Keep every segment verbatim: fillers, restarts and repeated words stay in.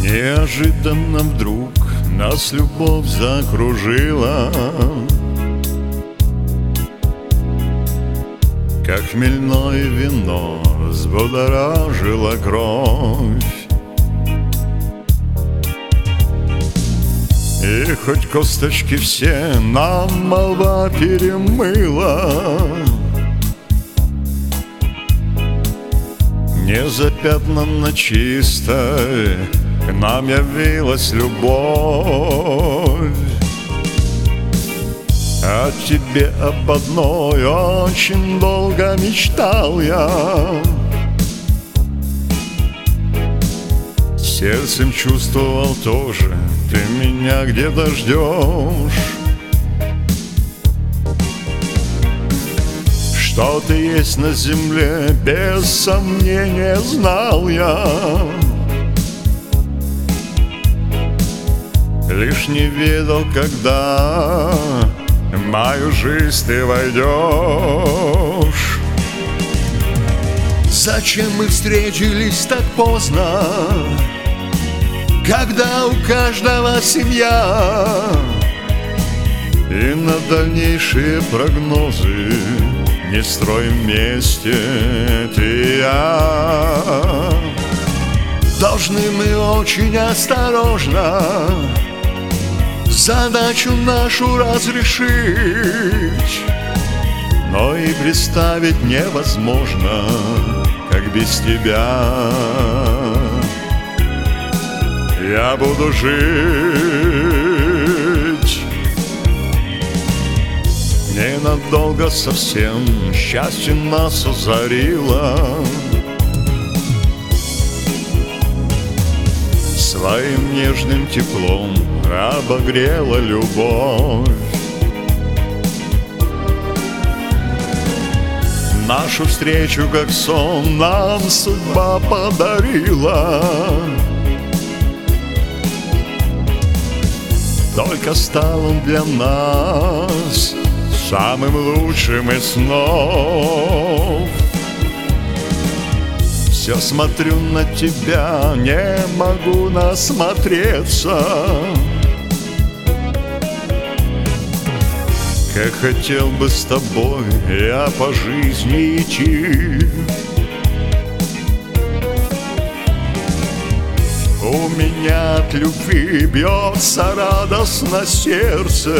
Неожиданно вдруг нас любовь закружила, как хмельное вино взбудоражило кровь. И хоть косточки все нам молва перемыла, не запятнанно чистой к нам явилась любовь. О тебе об одной очень долго мечтал я, сердцем чувствовал тоже, ты меня где-то ждешь. Что ты есть на земле, без сомнения знал я, лишь не ведал, когда в мою жизнь ты войдешь. Зачем мы встретились так поздно, когда у каждого семья, и на дальнейшие прогнозы не строим вместе ты и я. Должны мы очень осторожно задачу нашу разрешить, но и представить невозможно, как без тебя я буду жить. Ненадолго совсем счастье нас озарило, своим нежным теплом обогрела любовь. Нашу встречу, как сон, нам судьба подарила. Только стал он для нас самым лучшим из снов. Все смотрю на тебя, не могу насмотреться, как хотел бы с тобой я по жизни идти. У меня от любви бьется радостно сердце,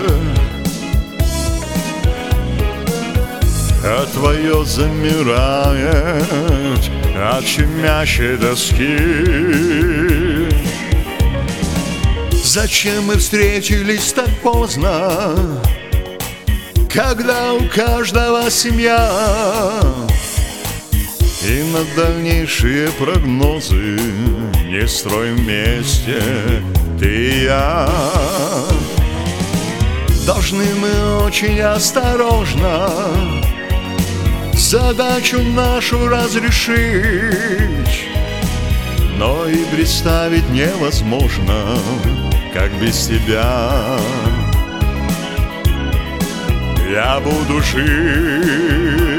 а твое замирает от щемящей тоски. Зачем мы встретились так поздно, когда у каждого семья, и на дальнейшие прогнозы не строим вместе ты и я. Должны мы очень осторожно задачу нашу разрешить, но и представить невозможно, как без тебя я буду жить.